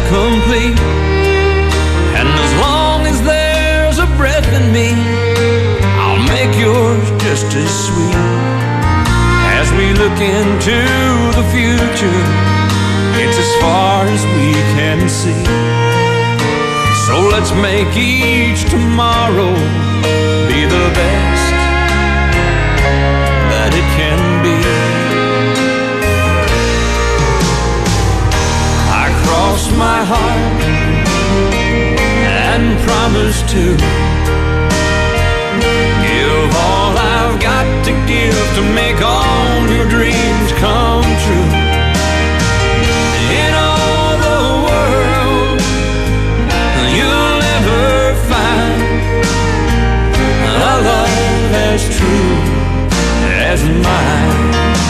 complete. And as long as there's a breath in me, I'll make yours just as sweet. As we look into the future, it's as far as we can see. So let's make each tomorrow be the best that it can be. I cross my heart and promise to give all I've got to give to make all your dreams come true. In all the world, you'll never find a love as true as mine.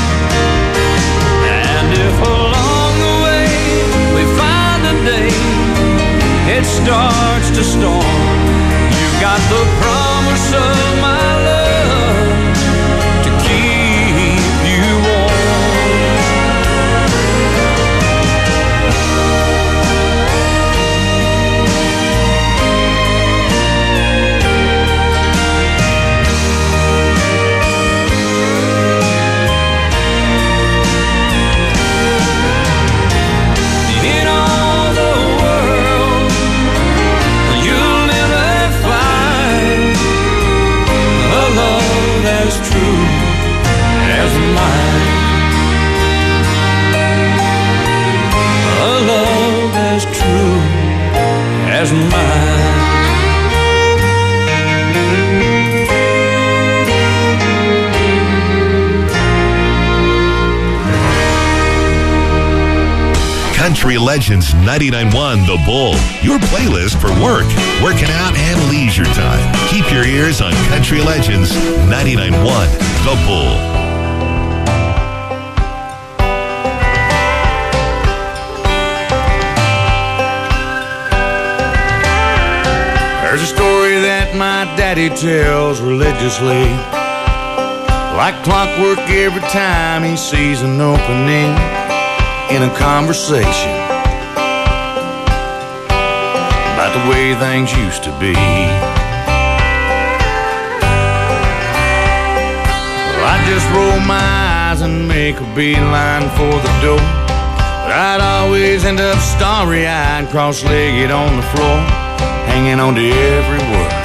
And if along the way we find a day it starts to storm, you've got the promise of my love to keep you warm. In all the world, you'll never find a love as true as mine. A love as true as mine. Country Legends 99.1 The Bull, your playlist for work, working out, and leisure time. Keep your ears on Country Legends 99.1 The Bull. There's a story that my daddy tells religiously, like clockwork every time he sees an opening in a conversation about the way things used to be. Well, I just roll my eyes and make a beeline for the door, but I'd always end up starry-eyed, cross-legged on the floor, hanging on to every word.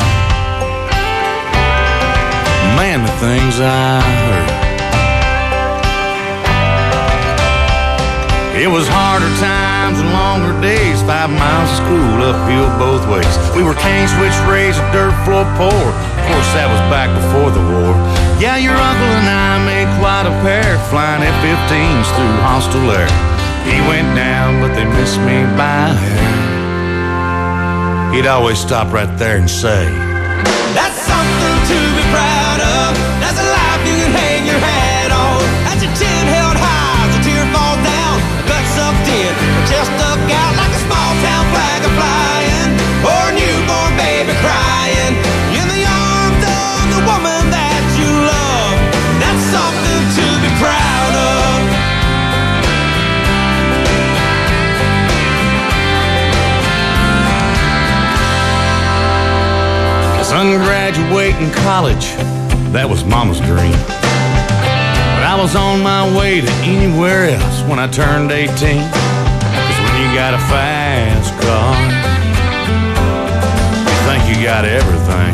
Man, the things I heard. It was harder times and longer days, 5 miles of school uphill both ways. We were cane switch raised, a dirt floor poor. Of course, that was back before the war. Yeah, your uncle and I made quite a pair, flying F-15s through hostile air. He went down, but they missed me by a hair. He'd always stop right there and say, that's something to be proud of. That's a life you can hang your hat on. That's your chin held high as a tear falls down. Gut sucked in, a chest stuck out like a small town flag a flying, or a newborn baby crying in the arms of the woman that you love. That's something to be proud of. Son, graduating college, that was Mama's dream. But I was on my way to anywhere else when I turned 18. 'Cause when you got a fast car, you think you got everything.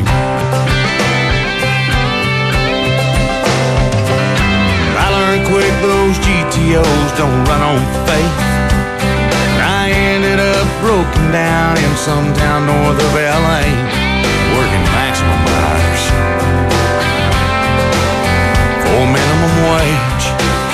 I learned quick those GTOs don't run on faith. I ended up broken down in some town north of LA, working maximum hours for minimum wage.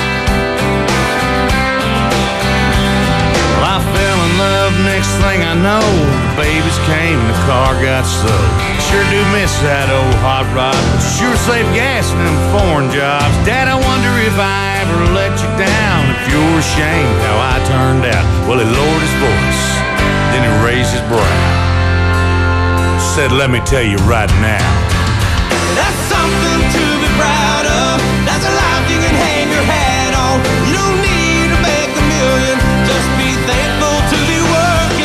Well, I fell in love, next thing I know, babies came and the car got sold. Sure do miss that old hot rod, but sure save gas in them foreign jobs. Dad, I wonder if I ever let you down, if you're ashamed how I turned out. Well, he lowered his voice, then he raised his brow, said, let me tell you right now, that's something to be proud of. That's a life you can hang your hat on. You don't need to make a million, just be thankful to be working.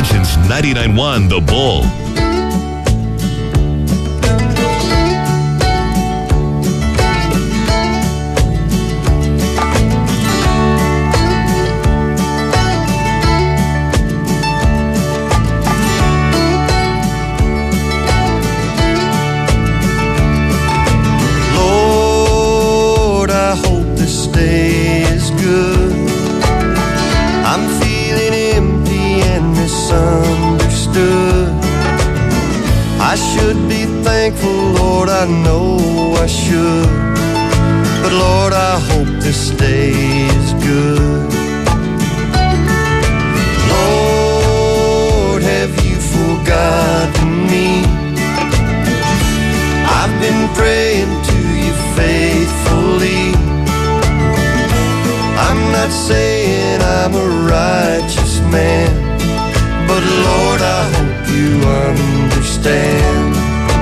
Legends 99.1 The Bull. I should be thankful, Lord, I know I should. But Lord, I hope this day is good. Lord, have you forgotten me? I've been praying to you faithfully. I'm not saying I'm a righteous man, but Lord, I hope you understand.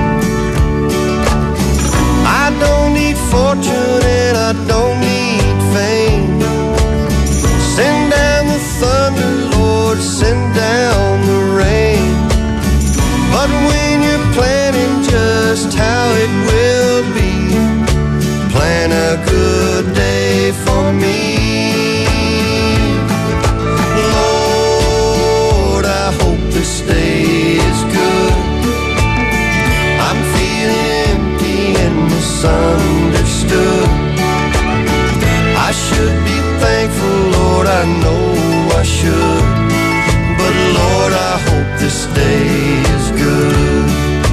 I don't need fortune and I don't need fame. Send down the thunder, Lord, send down the rain. But when you're planning just how it will be, plan a good day for me. This day is good. I'm feeling empty and misunderstood. I should be thankful, Lord, I know I should. But Lord, I hope this day is good.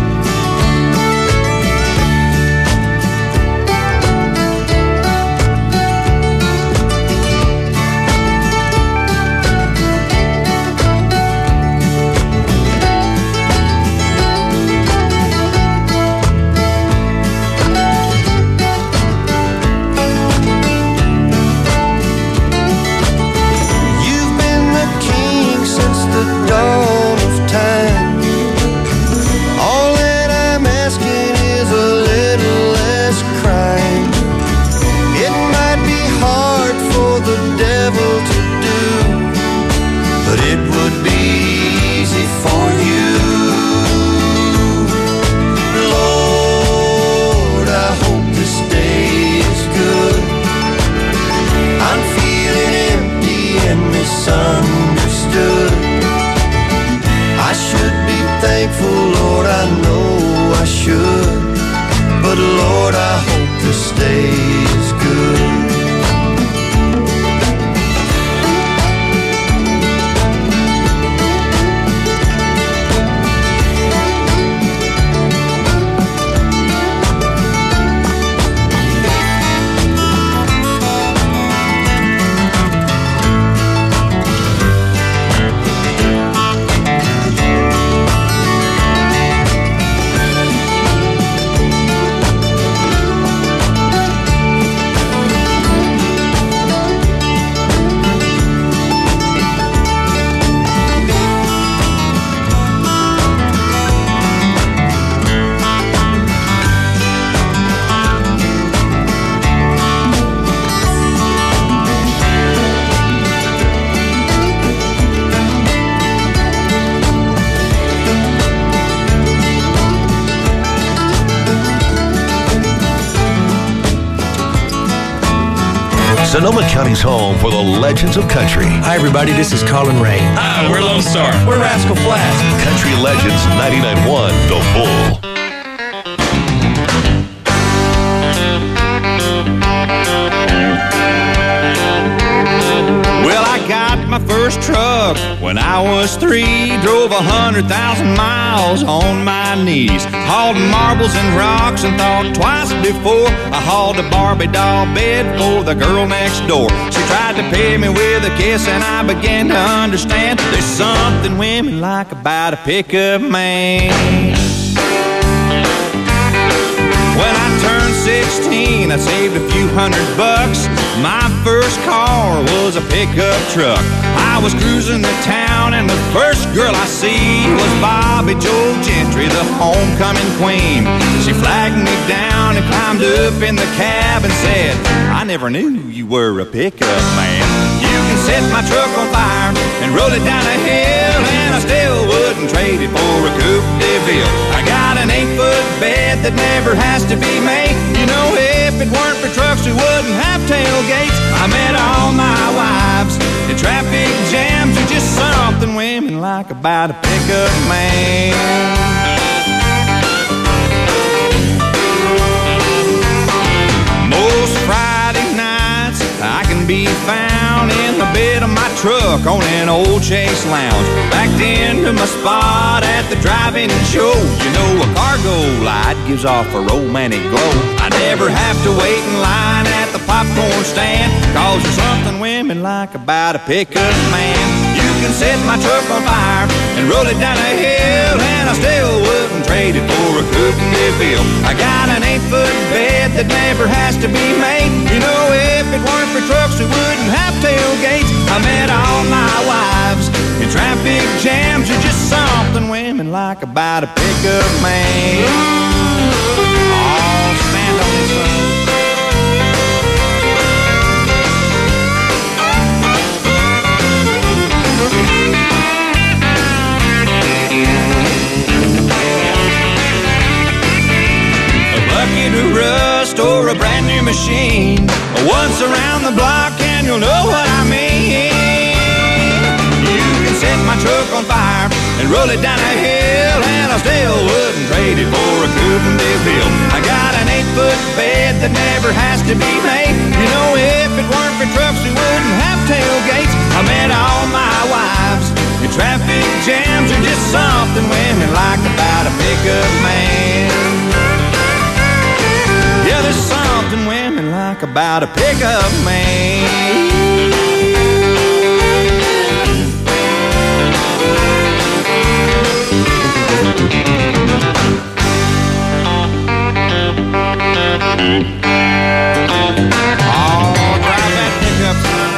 Sonoma County's home for the legends of country. Hi, everybody. This is Colin Ray. Hi, we're Lone Star. We're Rascal Flatts. Country Legends 99.1 The Bull. Well, I got my first truck when I was 3. Drove 100,000 miles on my knees. Hauled marbles and rocks and thought twice before I hauled a Barbie doll bed for the girl next door. She tried to pay me with a kiss and I began to understand there's something women like about a pickup man. When I turned 16, I saved a few $100. My first car was a pickup truck. I was cruising the town and the first girl I see was Bobby Joe Gentry, the homecoming queen. She flagged me down and climbed up in the cab and said, I never knew you were a pickup man. You can set my truck on fire, and roll it down a hill, and I still wouldn't trade it for a Coupe de Ville. I got an 8-foot bed that never has to be made. You know, if it weren't for trucks, we wouldn't have tailgates. I met all my wives in traffic jams. Are just something women like about a pickup man. Most Friday nights I can be found in the bed of my truck on an old Chase Lounge, backed into my spot at the drive-in show. You know, a cargo light gives off a romantic glow. I never have to wait in line at the popcorn stand, 'cause there's something women like about a pickup man. You can set my truck on fire and roll it down a hill, and I still wouldn't trade it for a Coupe de Ville. I got an 8-foot bed that never has to be made. You know, if it weren't for trucks, we wouldn't have tailgates. I met all my wives in traffic jams. Are just something women like about a pickup man. Oh, stand on this one. A bucket of rust or a brand new machine, once around the block and you'll know what I mean. You can set my truck on fire and roll it down a hill, and I still wouldn't trade it for a Coupe de Ville. I got an 8-foot bed that never has to be made. You know, if it weren't for trucks, we wouldn't have tailgates. I met all my wives in traffic jams. Are just something women like about a pickup man. Yeah, there's something women like about a pickup man. Oh, drive that pickup, son.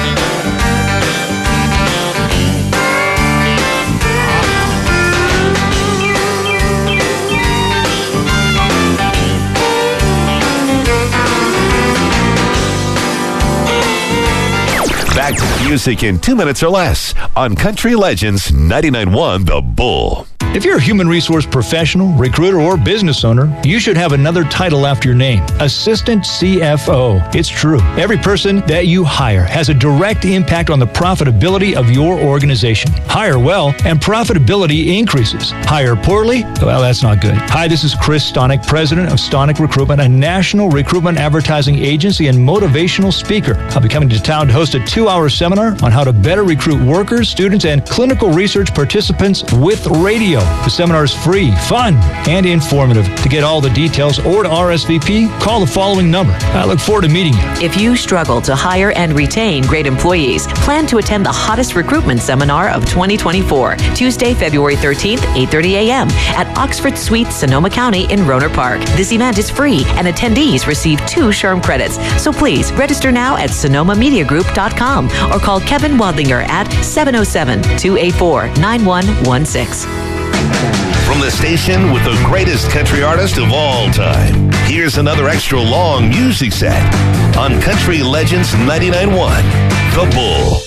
Back to music in 2 minutes or less on Country Legends 99.1 The Bull. If you're a human resource professional, recruiter, or business owner, you should have another title after your name, Assistant CFO. It's true. Every person that you hire has a direct impact on the profitability of your organization. Hire well, and profitability increases. Hire poorly? Well, that's not good. Hi, this is Chris Stonick, president of Stonick Recruitment, a national recruitment advertising agency and motivational speaker. I'll be coming to town to host a 2-hour seminar on how to better recruit workers, students, and clinical research participants with radio. The seminar is free, fun, and informative. To get all the details or to RSVP, call the following number. I look forward to meeting you. If you struggle to hire and retain great employees, plan to attend the hottest recruitment seminar of 2024, Tuesday, February 13th, 8:30 a.m. at Oxford Suite, Sonoma County in Rohnert Park. This event is free, and attendees receive 2 SHRM credits. So please register now at sonomamediagroup.com or call Kevin Wadlinger at 707-284-9116. From the station with the greatest country artist of all time, here's another extra long music set on Country Legends 99.1 The Bull.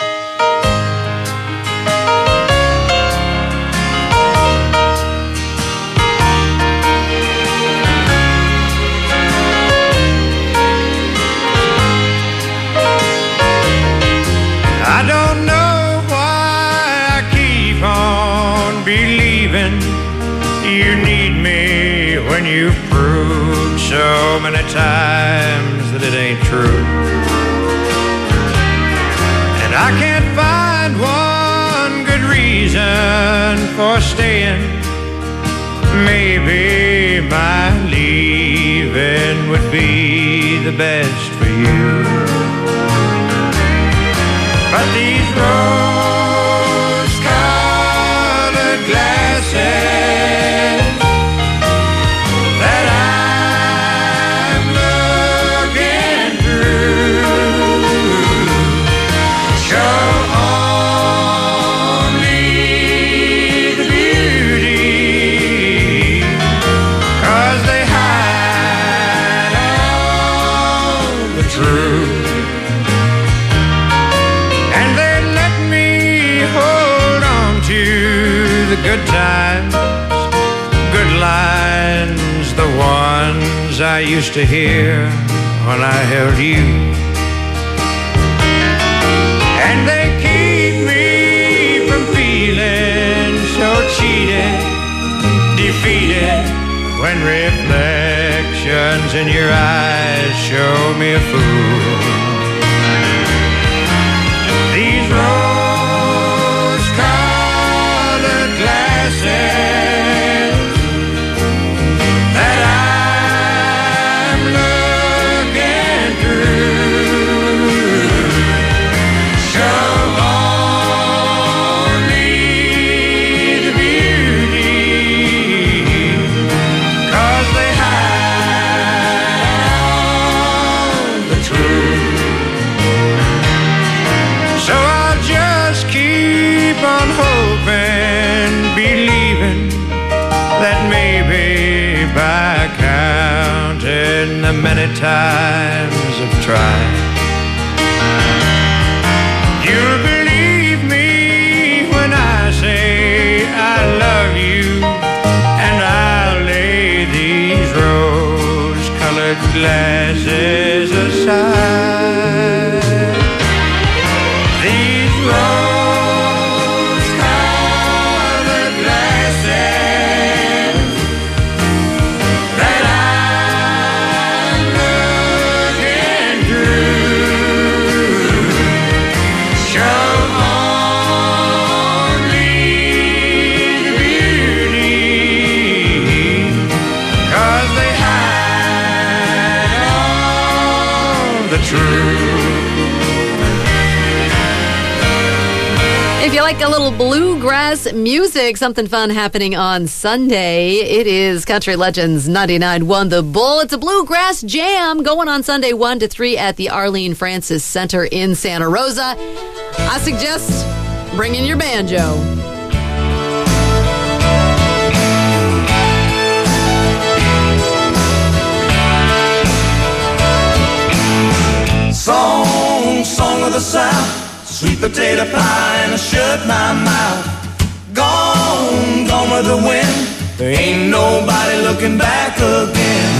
I don't know why I keep on believing you need me when you've proved so many times that it ain't true. And I can't find one good reason for staying. Maybe my leaving would be the best for you. But these rose-colored glasses that I'm looking through show only the beauty, 'cause they hide all the truth. good times, good lines, the ones I used to hear when I held you. And they keep me from feeling so cheated, defeated, when reflections in your eyes show me a fool. These rose-colored glasses that I'm looking through show only the beauty, 'cause they hide all the truth. So I'll just keep on hoping, believing that maybe by counting the many times I've tried, you'll believe me when I say I love you, and I'll lay these rose-colored glasses aside. These rose-colored glasses that I'm looking through show only the beauty, 'cause they hide all the truth. If you like a little bluegrass music, something fun happening on Sunday. It is Country Legends 99.1 The Bull. It's a bluegrass jam going on Sunday 1 to 3 at the Arlene Francis Center in Santa Rosa. I suggest bringing your banjo. Song of the South, sweet potato pie and I shut my mouth. Gone with the wind, there ain't nobody looking back again.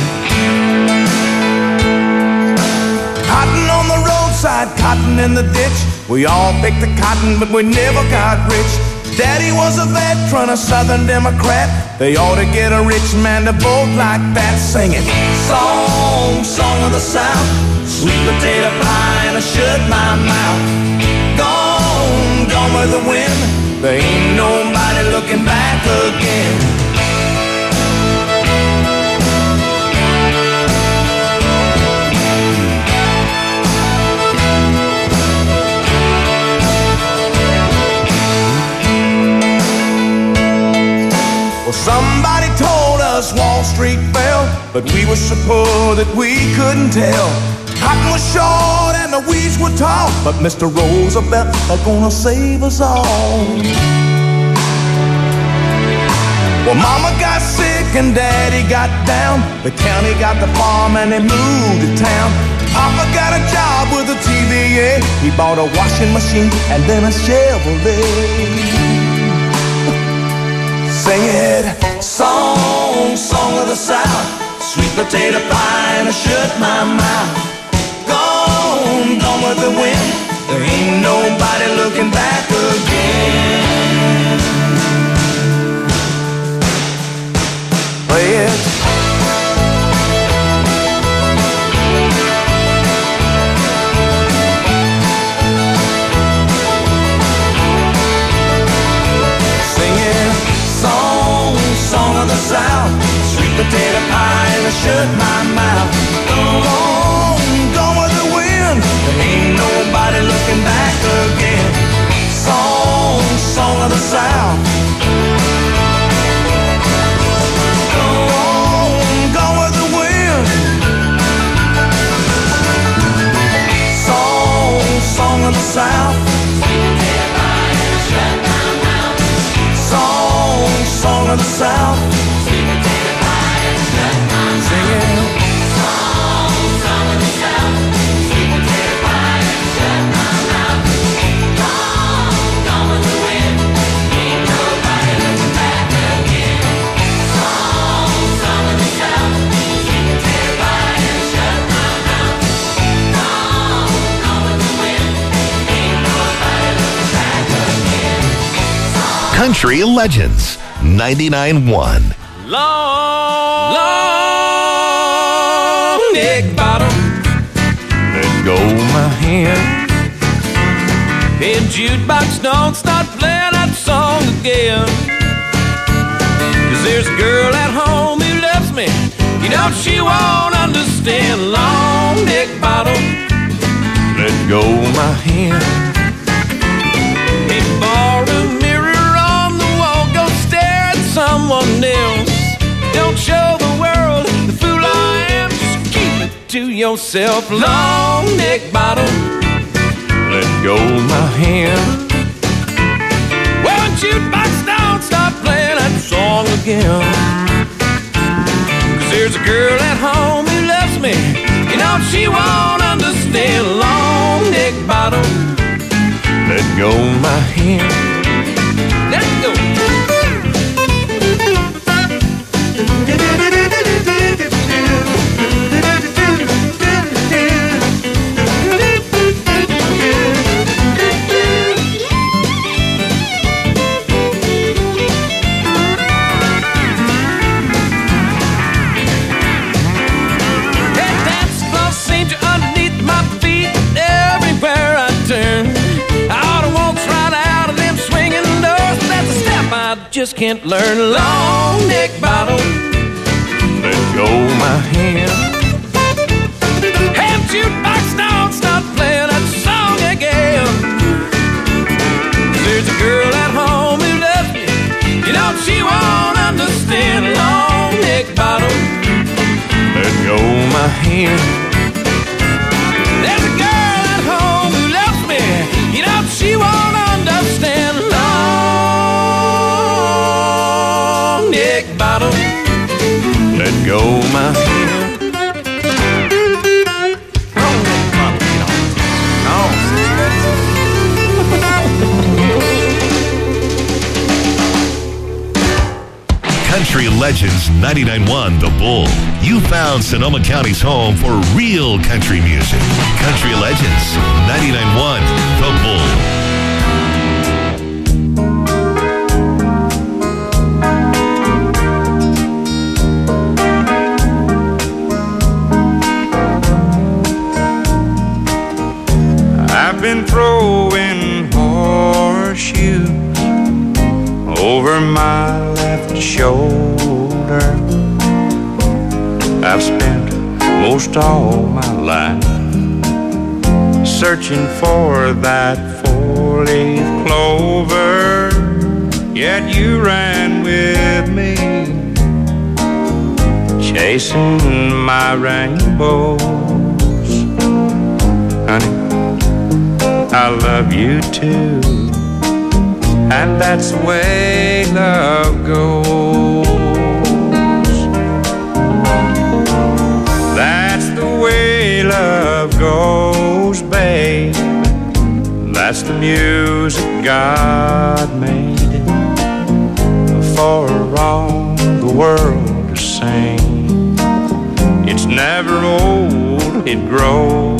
Cotton on the roadside, cotton in the ditch. We all picked the cotton, but we never got rich. Daddy was a veteran, a Southern Democrat. They ought to get a rich man to vote like that. Singing song of the South, sweet potato pie and I shut my mouth. Gone with the wind, there ain't nobody looking back again. Well, somebody told us Wall Street fell, but we were so poor that we couldn't tell. Cotton was short and the weeds were tall, but Mr. Roosevelt are gonna save us all. Well, Mama got sick and Daddy got down. The county got the farm and they moved to town. Papa got a job with the TVA. He bought a washing machine and then a Chevrolet. Sing it, song of the South, sweet potato pie and I shut my mouth. Gone with the wind, there ain't nobody looking back again. Play it. Singing song of the South, sweet potato pie and I shut my mouth. Gone with the wind, there ain't nobody looking back again. Song of the South. Gone with the wind. Song of the South. Song of the South. Singing. Song of the South. Sweet potato pie and shut my mouth. Gone with the wind. Ain't nobody looking back. Country Legends 99.1. Long neck bottom, let go my hand. Hey, jukebox, don't start playing that song again. 'Cause there's a girl at home who loves me, you know she won't understand. Long neck bottom, let go my hand. Hey, borrow a mirror on the wall, go stare at someone else. Don't show the world the fool I am, just keep it to yourself. Long neck bottom, let go my hand. Well, jukebox, don't stop playing that song again. 'Cause there's a girl at home who loves me, you know she won't understand. Long neck bottom, let go my hand. Let go. Just can't learn. Long neck bottom, let go my hand. Hey, jukebox, don't stop playing that song again. There's a girl at home who loves me, you know she won't understand. Long neck bottom, let go my hand. There's a girl at home who loves me, you know she won't understand. Neck bottom, let go my hand. Country Legends 99.1 The Bull. You found Sonoma County's home for real country music. Country Legends 99.1 The Bull. Been throwing horseshoes over my left shoulder. I've spent most all my life searching for that four-leaf clover, yet you ran with me, chasing my rainbows. Honey, I love you too, and that's the way love goes. That's the way love goes, babe. That's the music God made for all the world to sing. It's never old, it grows.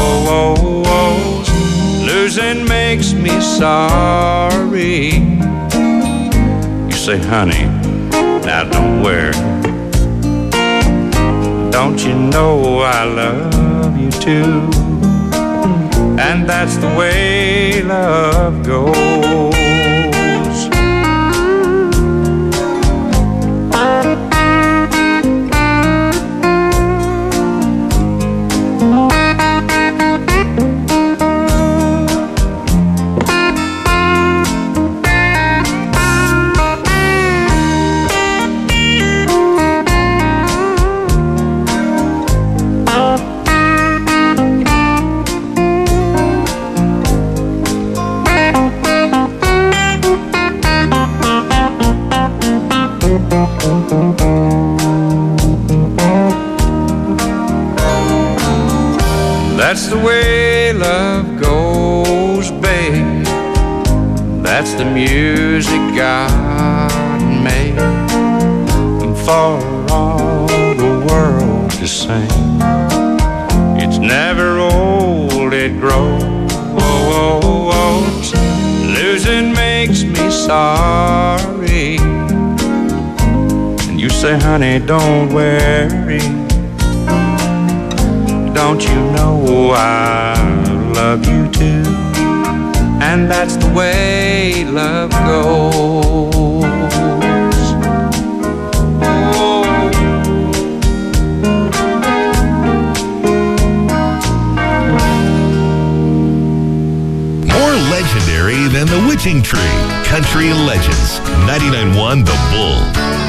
Losing makes me sorry. You say, honey, now don't worry. Don't you know I love you too? And that's the way love goes. That's the way love goes, babe. That's the music God made for all the world to sing. It's never old, it grows. Losing makes me sorry. say, honey, don't worry. Don't you know I love you too? And that's the way love goes. Legendary than the Witching Tree. Country Legends. 99.1 The Bull.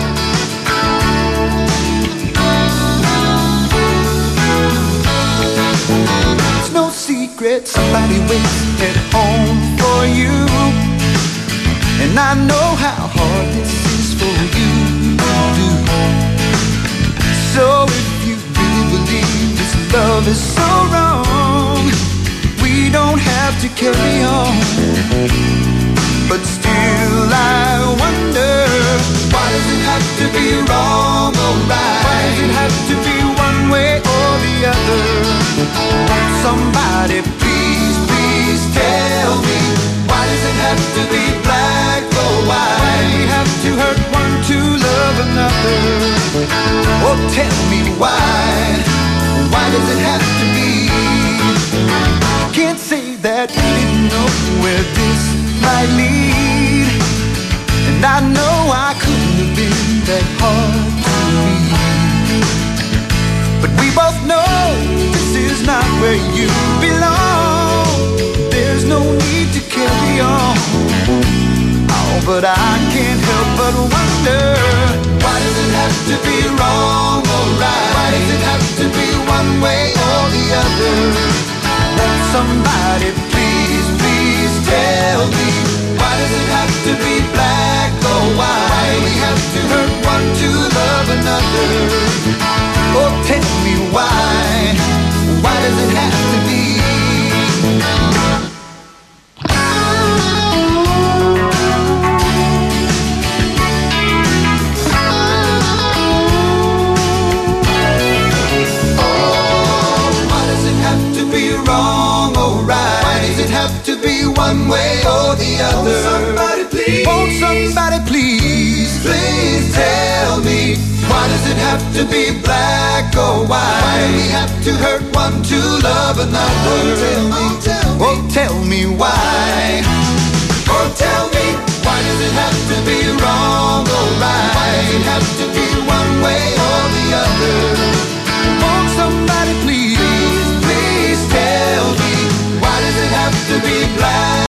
It's no secret somebody waits at home for you. And I know how hard this is for you to do. So if you really believe this love is so wrong, we don't have to carry on. But still I wonder, why does it have to be wrong or right? Why does it have to be one way or the other? Won't somebody please, please tell me, why does it have to be black or white? Why do we have to hurt one to love another? Oh, tell me why does it have to be? Can't say that we didn't know where this might lead. And I know I couldn't have been that hard to read. But we both know this is not where you belong. There's no need to carry on. Oh, but I can't help but wonder, why does it have to be wrong or right? Why does it have to be one way or the other? Won't somebody please, please tell me, why does it have to be black or white? Why do we have to hurt one to love another? Oh, tell me why does it have to be? One way or the other. Won't somebody please, please tell me, why does it have to be black or white? Why do we have to hurt one to love another? Oh, tell me why. Oh, tell me, why does it have to be wrong or right? Why does it have to be one way or the other? Won't somebody